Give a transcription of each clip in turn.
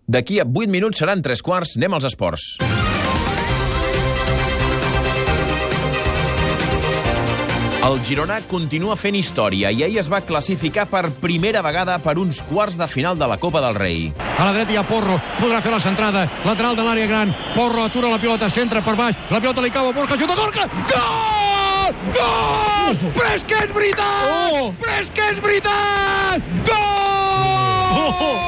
D'aquí a 8 minuts seran 3:15, anem als esports. El Girona continua fent història i ahir es va classificar per primera vegada per uns quarts de final de la Copa del Rei. A la dreta hi ha Porro, podrà fer la centrada, lateral de l'àrea gran, Porro atura la pilota, centra per baix, la pilota li cau a Borja, xuta Gorka, gol! Gol! Però és que és veritat! Però és que és veritat! Gol!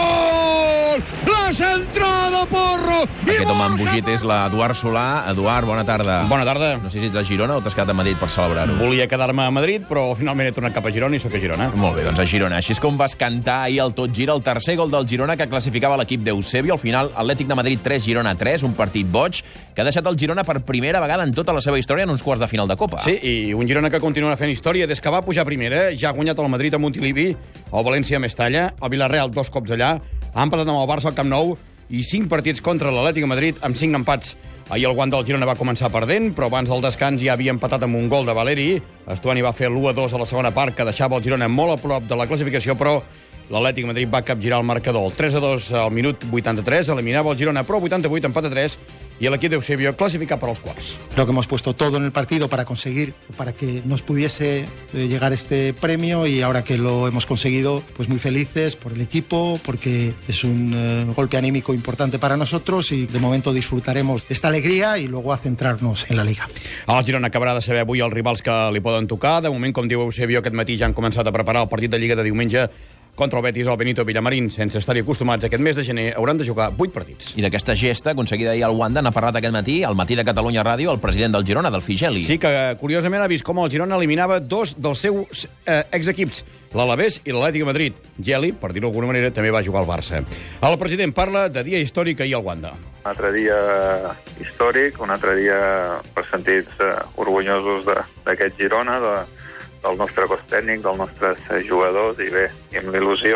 La centrada, Porro! Aquest home embogit és l'Eduard Solà. Eduard, bona tarda. Bona tarda. No sé si ets a Girona o t'has quedat a Madrid per celebrar-ho. Volia quedar-me a Madrid, però finalment he tornat cap a Girona i sóc a Girona. Molt bé, doncs a Girona. Així és com vas cantar ahir el Tot Gira, el tercer gol del Girona que classificava l'equip d'Eusebio. Al final, Atlètic de Madrid 3, Girona 3, un partit boig que ha deixat el Girona per primera vegada en tota la seva història en uns quarts de final de Copa. Sí, i un Girona que continua fent història des que va pujar primera. Ja ha guanyat el Madrid a Montilivi, el València a Mestalla, el Villarreal 2 cops allà, ha empatat amb el Barça al Camp Nou i 5 partits contra l'Atlètic de Madrid amb 5 empats. Ahir el guant del Girona va començar perdent, però abans del descans ja havia empatat amb un gol de Valeri. Estuani va fer l'1-2 a la segona part, que deixava el Girona molt a prop de la classificació, però l'Atlètic de Madrid va capgirar el marcador. El 3-2 al minut 83, eliminava el Girona, però 88 empat a 3, y el equipo de Eusebio clasifica para los cuartos. Creo que hemos puesto todo en el partido para conseguir, para que nos pudiese llegar este premio, y ahora que lo hemos conseguido, pues muy felices por el equipo, porque es un golpe anímico importante para nosotros y de momento disfrutaremos esta alegría y luego a centrarnos en la Liga. El Girona acabarà de saber avui els rivals que li poden tocar. De moment, com diu Eusebio, aquest matí ja han començat a preparar el partit de Lliga de diumenge contra el Betis al Benito Villamarín. Sense estar-hi acostumats, aquest mes de gener hauran de jugar 8 partits. I d'aquesta gesta aconseguida ahir al Wanda n'ha parlat aquest matí, al Matí de Catalunya Ràdio, el president del Girona, del Figeli. Sí, que curiosament ha vist com el Girona eliminava 2 dels seus exequips, l'Alavés i l'Atlètic de Madrid. Geli, per dir-ho d'alguna manera, també va jugar al Barça. El president parla de dia històric ahir al Wanda. Un altre dia històric, un altre dia per sentits orgullosos d'aquest Girona, del nostre cos tècnic, dels nostres jugadors, i bé, i amb l'il·lusió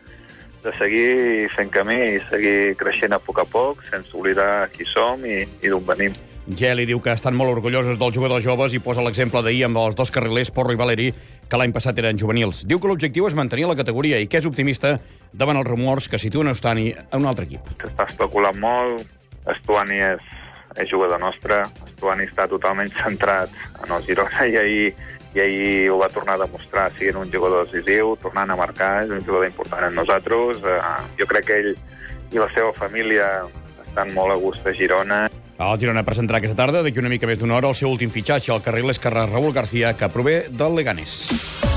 de seguir fent camí i seguir creixent a poc, sense oblidar qui som i d'on venim. Geli diu que estan molt orgullosos dels jugadors joves i posa l'exemple d'ahir amb els 2 carrilers, Porro i Valeri, que l'any passat eren juvenils. Diu que l'objectiu és mantenir la categoria i que és optimista davant els rumors que situen Estuani a un altre equip. S'està especulant molt, Estuani és jugador nostre, Estuani està totalment centrat en el Girona i ahir ho va tornar a demostrar, sent un jugador decisiu, tornant a marcar, és un jugador important en nosaltres. Jo crec que ell i la seva família estan molt a gust a Girona. El Girona presentarà aquesta tarda, d'aquí una mica més d'una hora, el seu últim fitxatge, el carriler esquerrà Raúl García, que prové del Leganés.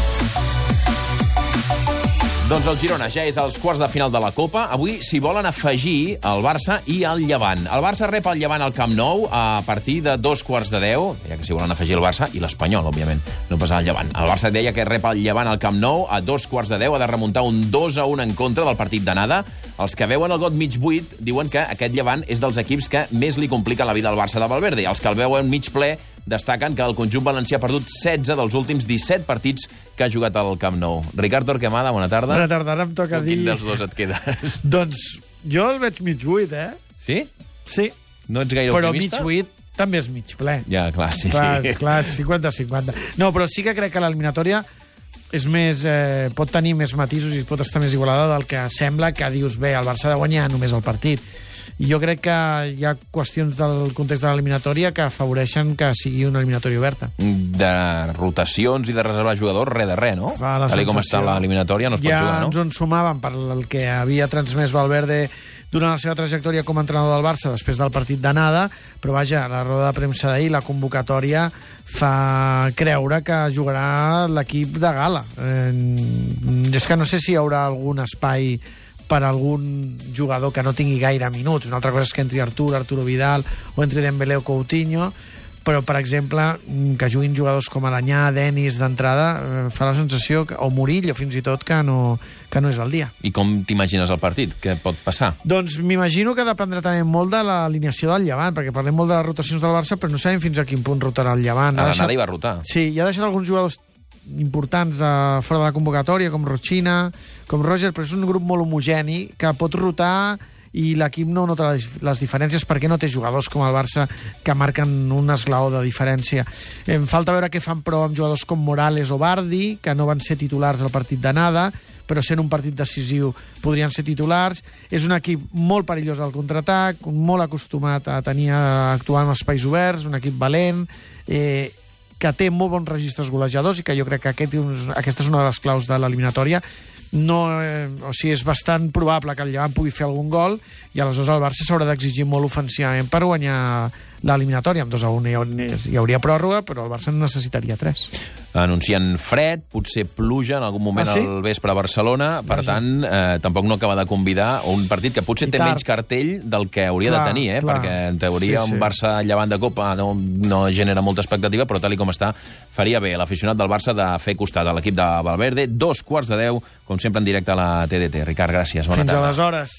Doncs el Girona ja és als quarts de final de la Copa. Avui s'hi volen afegir el Barça i el Llevant. El Barça rep el Llevant al Camp Nou a partir de 2:15, ja que s'hi volen afegir el Barça i l'Espanyol, òbviament, no passa el Llevant. El Barça deia que rep el Llevant al Camp Nou a 2:15, ha de remuntar un 2-1 en contra del partit d'anada. Els que veuen el got mig buit diuen que aquest Llevant és dels equips que més li compliquen la vida al Barça de Valverde. Els que el veuen mig ple destaquen que el conjunt valencià ha perdut 16 dels últims 17 partits que ha jugat al Camp Nou. Ricard Torquemada, bona tarda. Bona tarda, ara em toca dir... Quin dels dos et quedes? Doncs jo el veig mig buit, eh? Sí? Sí. No ets gaire optimista? Però mig buit també és mig ple. Ja, clar, sí. Clar, 50-50. No, però sí que crec que l'eliminatòria és més, pot tenir més matisos i pot estar més igualada del que sembla, que dius, bé, el Barça ha de guanyar només el partit. I jo crec que hi ha qüestions del context de l'eliminatòria que afavoreixen que sigui una eliminatòria oberta. De rotacions i de reservar jugadors, res de res, no? Tal com està l'eliminatòria no es pot jugar, no? Ja ens en sumaven per el que havia transmès Valverde durant la seva trajectòria com a entrenador del Barça després del partit d'anada, però vaja, la roda de premsa d'ahir, la convocatòria, fa creure que jugarà l'equip de gala. És que no sé si hi haurà algun espai per algun jugador que no tingui gaire minuts. Una altra cosa és que entri Arturo Vidal o entri Dembélé o Coutinho, però, per exemple, que juguin jugadors com Alanyà, Denis, d'entrada, fa la sensació, o Murillo, fins i tot, que no és el dia. I com t'imagines el partit? Què pot passar? Doncs m'imagino que dependrà també molt de l'alineació del Llevant, perquè parlem molt de les rotacions del Barça, però no sabem fins a quin punt rotarà el Llevant. A l'anada hi va rotar. Sí, i ha deixat alguns jugadors importants fora de la convocatòria, com Rochina, com Roger, però és un grup molt homogeni que pot rotar i l'equip no nota les diferències perquè no té jugadors com el Barça que marquen un esglaó de diferència. Em falta veure què fan, però, amb jugadors com Morales o Bardi, que no van ser titulars al partit d'anada, però sent un partit decisiu podrien ser titulars. És un equip molt perillós al contraatac, molt acostumat a actuar en espais oberts, un equip valent, que té molt bons registres golejadors i que jo crec que aquesta és una de les claus de l'eliminatòria. És bastant probable que el Llevant pugui fer algun gol i aleshores el Barça s'haurà d'exigir molt ofensivament per guanyar l'eliminatòria. Amb 2-1 hi hauria pròrroga, però el Barça en necessitaria 3. Anuncien fred, potser pluja en algun moment al vespre a Barcelona, per tant, tampoc no acaba de convidar un partit que potser té menys cartell del que hauria de tenir, perquè en teoria un Barça-Llevant de Copa no genera molta expectativa, però tal com està, faria bé l'aficionat del Barça de fer costat a l'equip de Valverde. 2:15, com sempre en directe a la TDT. Ricard, gràcies. Bona tarda. Fins aleshores.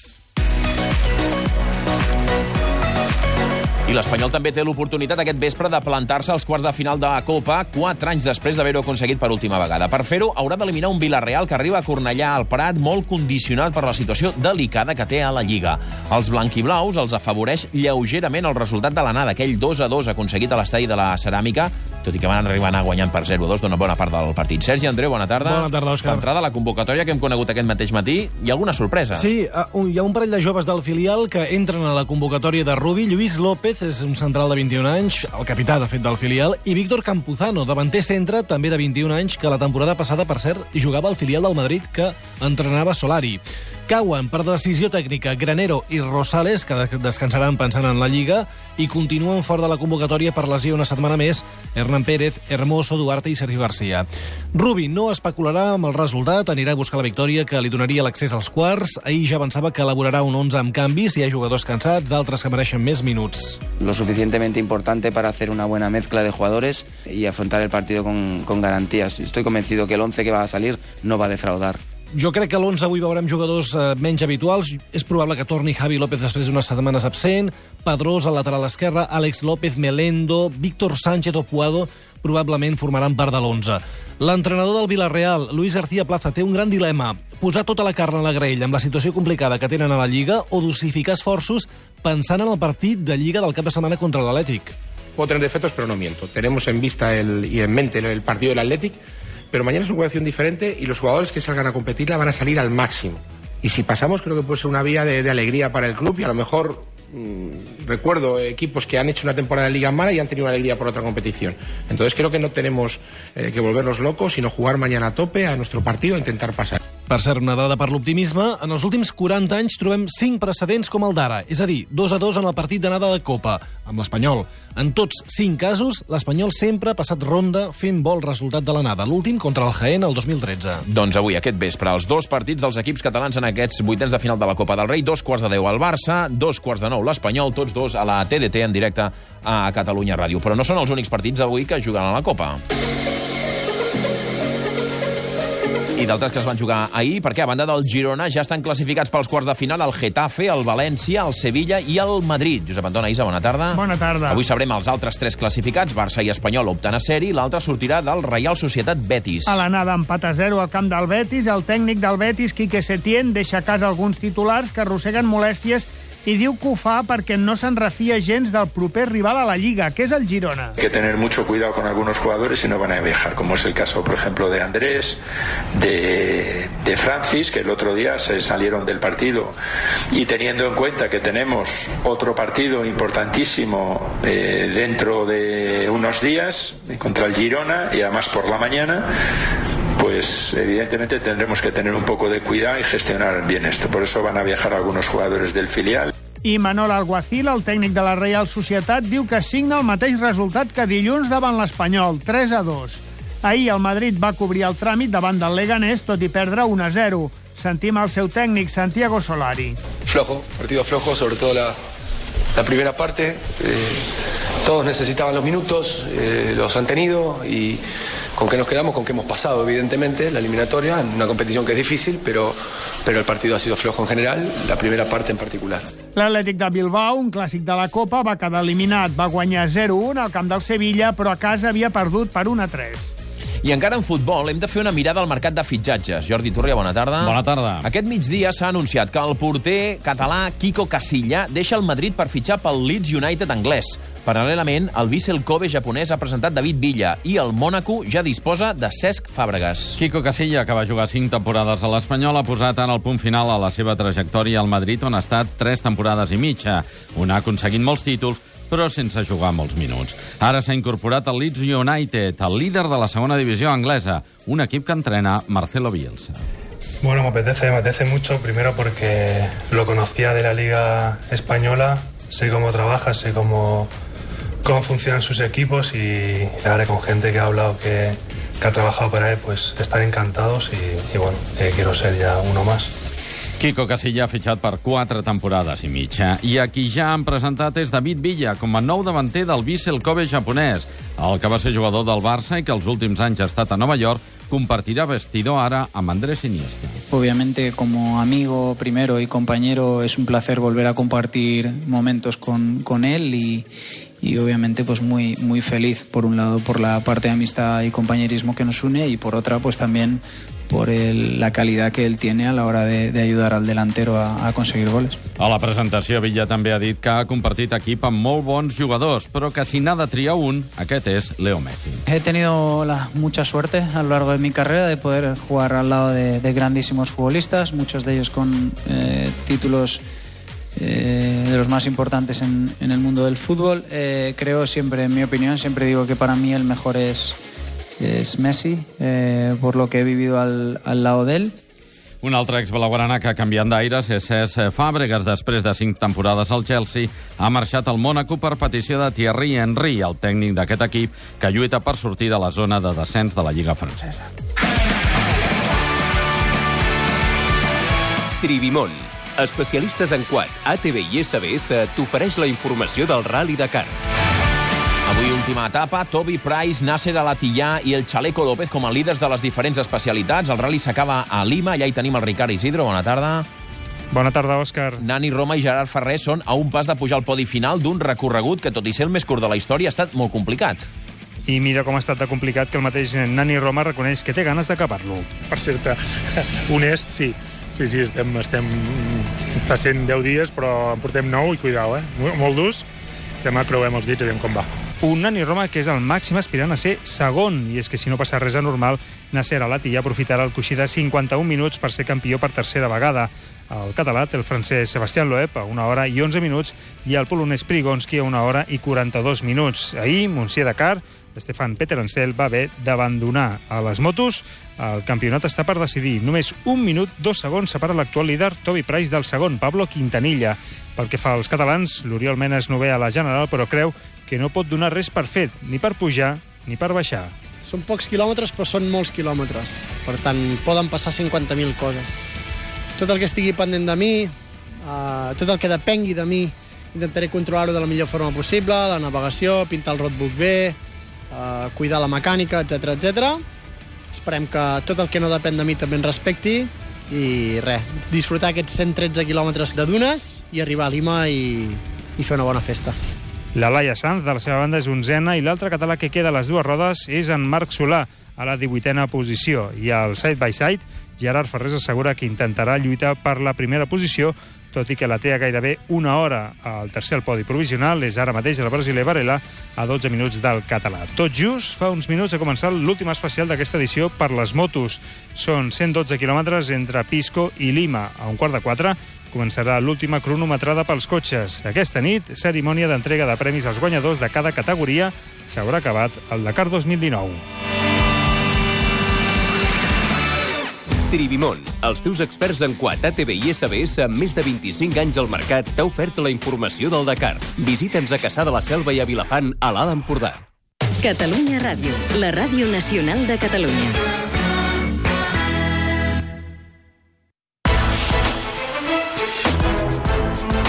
I l'Espanyol també té l'oportunitat aquest vespre de plantar-se als quarts de final de la Copa 4 anys després d'haver-ho aconseguit per última vegada. Per fer-ho, haurà d'eliminar un Villarreal que arriba a Cornellà al Prat molt condicionat per la situació delicada que té a la Lliga. Els blanquiblaus els afavoreix lleugerament el resultat de l'anada, aquell 2-2 aconseguit a l'estadi de la Ceràmica, tot i que van arribar a anar guanyant per 0-2 d'una bona part del partit. Sergi, Andreu, bona tarda. Bona tarda, Òscar. D'entrada a la convocatòria que hem conegut aquest mateix matí, hi ha alguna sorpresa? Sí, hi ha un parell de joves del filial que entren a la convocatòria de Rubi. Lluís López és un central de 21 anys, el capità, de fet, del filial, i Víctor Campuzano, davanter centre, també de 21 anys, que la temporada passada, per cert, jugava al filial del Madrid que entrenava Solari. Cauen per decisió tècnica Granero i Rosales, que descansaran pensant en la Lliga, i continuen fora de la convocatòria per lesió una setmana més Hernán Pérez, Hermoso, Duarte i Sergio García. Rubi no especularà amb el resultat, anirà a buscar la victòria que li donaria l'accés als quarts. Ahir ja avançava que elaborarà un 11 amb canvis, hi ha jugadors cansats, d'altres que mereixen més minuts. Lo suficientemente importante para hacer una buena mezcla de jugadores y afrontar el partido con garantías. Estoy convencido que el 11 que va a salir no va a defraudar. Jo crec que a l'11 avui veurem jugadors menys habituals. És probable que torni Javi López després d'unes setmanes absent, Pedrós al lateral esquerre, Àlex López, Melendo, Víctor Sánchez o Puado probablement formaran part de l'11. L'entrenador del Villarreal, Luis García Plaza, té un gran dilema: posar tota la carn a la graella amb la situació complicada que tenen a la Lliga o dosificar esforços pensant en el partit de Lliga del cap de setmana contra l'Atlètic. Puedo tener defectos, pero no miento. Tenemos en vista y en mente el partido del Athletic, pero mañana es una situación diferente y los jugadores que salgan a competir la van a salir al máximo. Y si pasamos, creo que puede ser una vía de alegría para el club y a lo mejor recuerdo equipos que han hecho una temporada de Liga mala y han tenido una alegría por otra competición. Entonces creo que no tenemos que volvernos locos, sino jugar mañana a tope a nuestro partido e intentar pasar. Per cert, una dada per l'optimisme, en els últims 40 anys trobem 5 precedents com el d'ara, és a dir, 2-2 en el partit d'anada de Copa, amb l'Espanyol. En tots 5 casos, l'Espanyol sempre ha passat ronda fent bo el resultat de l'anada, l'últim contra el Jaén el 2013. Doncs avui, aquest vespre, els dos partits dels equips catalans en aquests vuitens de final de la Copa del Rei, 2:10 al Barça, 2:09 l'Espanyol, tots dos a la TDT en directe a Catalunya Ràdio. Però no són els únics partits avui que juguen a la Copa. I d'altres que es van jugar ahir, perquè a banda del Girona ja estan classificats pels quarts de final el Getafe, el València, el Sevilla i el Madrid. Josep Antona, Isa, bona tarda. Bona tarda. Avui sabrem els altres 3 classificats. Barça i Espanyol opten a ser-hi, l'altre sortirà del Reial Societat Betis. A l'anada empat a 0 al camp del Betis, el tècnic del Betis, Quique Setién, deixa a casa alguns titulars que arrosseguen molèsties i diu que ho fa perquè no se'n refia gens del proper rival a la Lliga, que és el Girona. Hay que tener mucho cuidado con algunos jugadores y no van a viajar, como es el caso, por ejemplo, de Andrés, de Francis, que el otro día se salieron del partido. Y teniendo en cuenta que tenemos otro partido importantísimo dentro de unos días contra el Girona, y además por la mañana, pues evidentemente tendremos que tener un poco de cuidado y gestionar bien esto. Por eso van a viajar algunos jugadores del filial. I Manol Alguacil, el tècnic de la Reial Societat, diu que signa el mateix resultat que dilluns davant l'Espanyol, 3-2. Ahir el Madrid va cobrir el tràmit davant del Leganés, tot i perdre 1-0. Sentim el seu tècnic, Santiago Solari. Flojo, partido flojo, sobre todo la primera parte. Todos necesitaban los minutos, los han tenido y con qué nos quedamos, con qué hemos pasado, evidentemente, la eliminatoria, en una competición que es difícil, pero el partido ha sido flojo en general, la primera parte en particular. L'Atlètic de Bilbao, un clàssic de la Copa, va quedar eliminat. Va guanyar 0-1 al camp del Sevilla, però a casa havia perdut per 1-3. I encara en futbol hem de fer una mirada al mercat de fitxatges. Jordi Turria, bona tarda. Bona tarda. Aquest migdia s'ha anunciat que el porter català Quico Casilla deixa el Madrid per fitxar pel Leeds United anglès. Paral·lelament, el Vissel Kobe japonès ha presentat David Villa i el Mònaco ja disposa de Cesc Fàbregas. Quico Casilla, que va jugar 5 temporades a l'Espanyol, ha posat ara el punt final a la seva trajectòria al Madrid, on ha estat 3 temporades i mitja, on ha aconseguit molts títols, però sense jugar molts minuts. Ara s'ha incorporat al Leeds United, el líder de la segona divisió anglesa, un equip que entrena Marcelo Bielsa. Bueno, me apetece mucho, primero porque lo conocía de la Liga Española, sé cómo trabaja, sé cómo funcionan sus equipos y ahora con gente que ha hablado que ha trabajado para él, pues están encantados y bueno, quiero ser ya uno más. Quico Casilla ha fitxat per 4 temporades i mitja. I a qui ja han presentat és David Villa, com a nou davanter del Vissel Kobe japonès. El que va ser jugador del Barça i que els últims anys ha estat a Nova York, compartirà vestidor ara amb Andrés Iniesta. Obviamente, como amigo primero y compañero, es un placer volver a compartir momentos con él y obviamente pues muy feliz, por un lado por la parte de amistad y compañerismo que nos une y por otra pues también por la calidad que él tiene a la hora de ayudar al delantero a conseguir goles. A la presentació, Villa també ha dit que ha compartit equip amb molt bons jugadors, però que si n'ha de triar un, aquest és Leo Messi. He tenido mucha suerte a lo largo de mi carrera de poder jugar al lado de grandísimos futbolistas, muchos de ellos con títulos de los más importantes en el mundo del fútbol. Creo siempre, en mi opinión, siempre digo que para mí el mejor es Messi, por lo que he vivido al lado de él. Un altre ex-blaugrana que ha canviat d'aires és Cesc Fàbregas. Després de 5 temporades al Chelsea, ha marxat al Mònaco per petició de Thierry Henry, el tècnic d'aquest equip, que lluita per sortir de la zona de descens de la Lliga francesa. Tribimon, especialistes en quad, ATV i SBS, t'ofereix la informació del Rally Dakar. Avui, última etapa, Toby Price, Nasser Al-Attiyah i el Chaleco López com a líders de les diferents especialitats. El rally s'acaba a Lima, allà hi tenim el Ricard Isidro. Bona tarda. Bona tarda, Òscar. Nani Roma i Gerard Ferrer són a un pas de pujar al podi final d'un recorregut que, tot i ser el més curt de la història, ha estat molt complicat. I mira com ha estat de complicat que el mateix Nani Roma reconeix que té ganes d'acabar-lo. Per ser-te honest, sí. Sí, estem passant 10 dies, però en portem 9 i cuidao, molt durs. Demà creuem els dits i veiem com va. Un Nani Roma que és el màxim aspirant a ser segon, i és que si no passa res anormal, Nasser Al-Attiyah aprofitarà el coixí de 51 minuts per ser campió per tercera vegada. El català té el francès Sebastián Loeb a 1 hora i 11 minuts i el polonès Prigonski a 1 hora i 42 minuts. Ahir, Montsià Dakar, Stefan Peter Ansel va haver d'abandonar a les motos. El campionat està per decidir. Només 1 minut, 2 segons separa l'actual líder Toby Price del segon, Pablo Quintanilla. Pel que fa als catalans, l'Oriol Mena és novè a la general, però creu que no pot donar res per fet, ni per pujar ni per baixar. Són pocs quilòmetres, però són molts quilòmetres. Per tant, poden passar 50.000 coses. Tot el que estigui pendent de mi, tot el que depengui de mi, intentaré controlar-ho de la millor forma possible, la navegació, pintar el roadbook bé, cuidar la mecànica, etc. Esperem que tot el que no depèn de mi també en respecti i res, disfrutar aquests 113 quilòmetres de dunes i arribar a Lima i fer una bona festa. La Laia Sanz, de la seva banda, és 11a i l'altre català que queda a les dues rodes és en Marc Solà, a la 18a posició. I al side-by-side, Gerard Ferrés assegura que intentarà lluitar per la primera posició, tot i que la té a gairebé 1 hora. El tercer al podi provisional és ara mateix el brasiler Varela, a 12 minuts del català. Tot just fa uns minuts ha començat l'últim especial d'aquesta edició per les motos. Són 112 quilòmetres entre Pisco i Lima. A 3:15 començarà l'última cronometrada pels cotxes. Aquesta nit, cerimònia d'entrega de premis als guanyadors de cada categoria. S'haurà acabat el Dakar 2019. Tribimon, els teus experts en quad, ATV i SBS amb més de 25 anys al mercat, t'ha ofert la informació del Dakar. Visita'ns a Cassà de la Selva i a Vilafant, a l'Alt Empordà. Catalunya Ràdio, la ràdio nacional de Catalunya.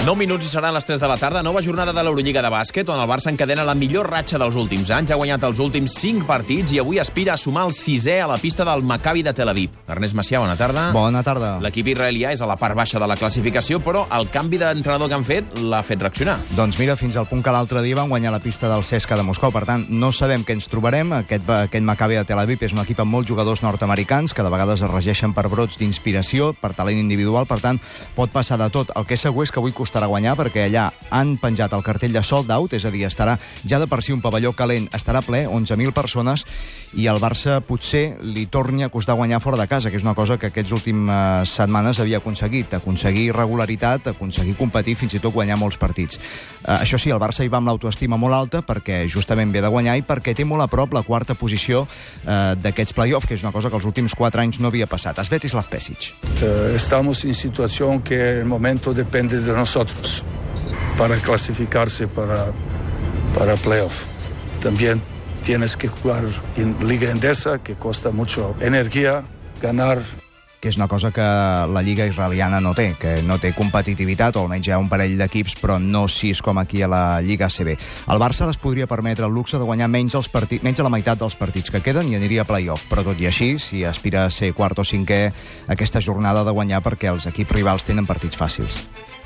9 minuts i seran les 3 de la tarda. Nova jornada de l'Eurolliga de bàsquet, on el Barça encadena la millor ratxa dels últims anys. Ha guanyat els últims 5 partits i avui aspira a sumar el 6è a la pista del Maccabi de Tel Aviv. Ernest Macià, bona tarda. Bona tarda. L'equip israelià és a la part baixa de la classificació, però el canvi d'entrenador que han fet l'ha fet reaccionar. Doncs mira, fins al punt que l'altre dia van guanyar la pista del CSKA de Moscou. Per tant, no sabem què ens trobarem. Aquest Maccabi de Tel Aviv és un equip amb molts jugadors nord-americans que de vegades es regeixen per brots d'inspiració, per talent individual. Per tant, pot passar de tot. El que és segur és que avui costarà guanyar, perquè allà han penjat el cartell de sold out, és a dir, estarà ja de per si un pavelló calent, estarà ple, 11.000 persones, i al Barça potser li torni a costar guanyar fora de casa, que és una cosa que aquestes últimes setmanes havia aconseguit, aconseguir regularitat, aconseguir competir, fins i tot guanyar molts partits. Això sí, el Barça hi va amb l'autoestima molt alta, perquè justament ve de guanyar i perquè té molt a prop la quarta posició d'aquests play-off, que és una cosa que els últims 4 anys no havia passat. Svetislav Pesic. Estamos en situación que el momento depende de nosotros para clasificarse para playoff. También tienes que jugar en Liga Endesa, que cuesta mucho energía, ganar. Que és una cosa que la Lliga israeliana no té, que no té competitivitat, o almenys hi ha un parell d'equips, però no 6 com aquí a la Lliga ACB. El Barça les podria permetre el luxe de guanyar menys a la meitat dels partits que queden i aniria a play-off, però tot i així, si aspira a ser quart o cinquè, aquesta jornada ha de guanyar perquè els equips rivals tenen partits fàcils.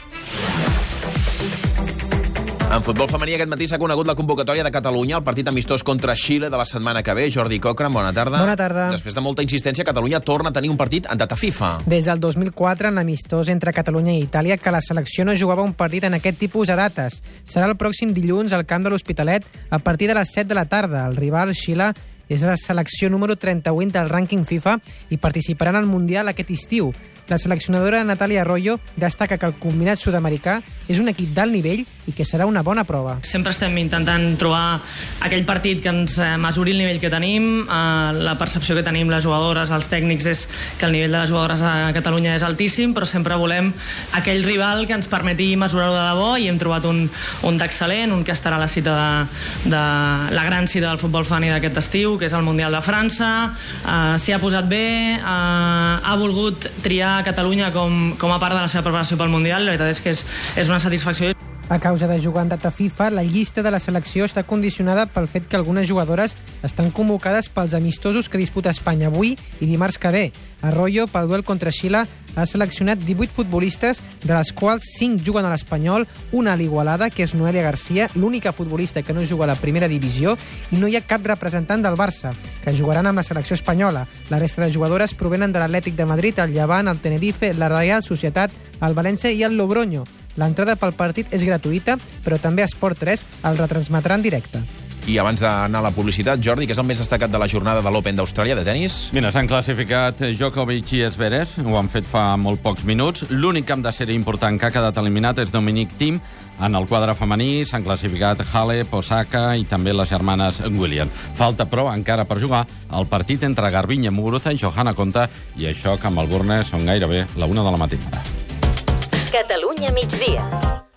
En futbol femení aquest matí s'ha conegut la convocatòria de Catalunya al partit amistós contra Xile de la setmana que ve. Jordi Cochran, bona tarda. Bona tarda. Després de molta insistència, Catalunya torna a tenir un partit en data FIFA. Des del 2004, en l'amistós entre Catalunya i Itàlia, que la selecció no jugava un partit en aquest tipus de dates. Serà el pròxim dilluns al camp de l'Hospitalet a partir de les 7 de la tarda. El rival, Xile, és la selecció número 38 del rànquing FIFA i participarà en el Mundial aquest estiu. La seleccionadora Natalia Arroyo destaca que el combinat sud-americà és un equip d'alt nivell i que serà una bona prova. Sempre estem intentant trobar aquell partit que ens mesuri el nivell que tenim. La percepció que tenim les jugadores, els tècnics, és que el nivell de les jugadores a Catalunya és altíssim, però sempre volem aquell rival que ens permeti mesurar-ho de debò, i hem trobat un d'excel·lent, un que estarà a la cita de la gran cita del futbol femení d'aquest estiu, que és el Mundial de França. S'hi ha posat bé, ha volgut triar Catalunya com a part de la seva preparació pel Mundial. La veritat és que és una satisfacció. A causa de jugar en data FIFA, la llista de la selecció està condicionada pel fet que algunes jugadores estan convocades pels amistosos que disputa Espanya avui i dimarts que ve. Arroyo, pel duel contra Xile, ha seleccionat 18 futbolistes, de les quals 5 juguen a l'Espanyol, una a l'Igualada, que és Noelia García, l'única futbolista que no juga a la primera divisió, i no hi ha cap representant del Barça, que jugaran amb la selecció espanyola. La resta de jugadores provenen de l'Atlètic de Madrid, el Llevant, el Tenerife, la Real Societat, el València i el Logroño. L'entrada pel partit és gratuïta, però també Esport 3 el retransmetrà en directe. I abans d'anar a la publicitat, Jordi, que és el més destacat de la jornada de l'Open d'Austràlia de tenis? Mira, s'han classificat Djokovic i Zverev, ho han fet fa molt pocs minuts. L'únic camp de sèrie important que ha quedat eliminat és Dominic Thiem. En el quadre femení s'han classificat Halep, Osaka i també les germanes Williams. Falta, però, encara per jugar el partit entre Garbiñe Muguruza i Johanna Konta, i això que a Melbourne són gairebé la 1 de la matinada. Catalunya migdia.